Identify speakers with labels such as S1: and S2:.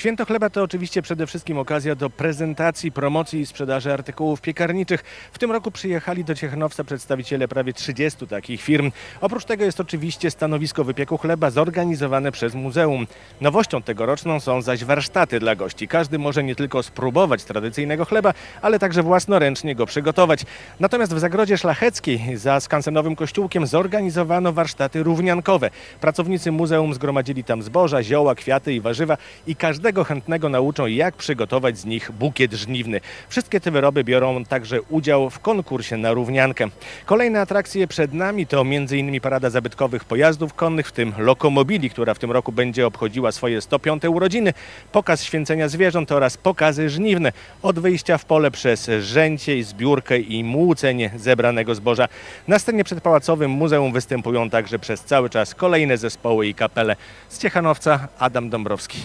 S1: Święto chleba to oczywiście przede wszystkim okazja do prezentacji, promocji i sprzedaży artykułów piekarniczych. W tym roku przyjechali do Ciechanowca przedstawiciele prawie 30 takich firm. Oprócz tego jest oczywiście stanowisko wypieku chleba zorganizowane przez muzeum. Nowością tegoroczną są zaś warsztaty dla gości. Każdy może nie tylko spróbować tradycyjnego chleba, ale także własnoręcznie go przygotować. Natomiast w Zagrodzie Szlacheckiej za skansenowym kościółkiem zorganizowano warsztaty równiankowe. Pracownicy muzeum zgromadzili tam zboża, zioła, kwiaty i warzywa i każdego chętnego nauczą, jak przygotować z nich bukiet żniwny. Wszystkie te wyroby biorą także udział w konkursie na równiankę. Kolejne atrakcje przed nami to m.in. parada zabytkowych pojazdów konnych, w tym lokomobili, która w tym roku będzie obchodziła swoje 105. urodziny, pokaz święcenia zwierząt oraz pokazy żniwne. Od wyjścia w pole przez rzęcie, zbiórkę i młócenie zebranego zboża. Na scenie przed Pałacowym Muzeum występują także przez cały czas kolejne zespoły i kapele. Z Ciechanowca Adam Dąbrowski.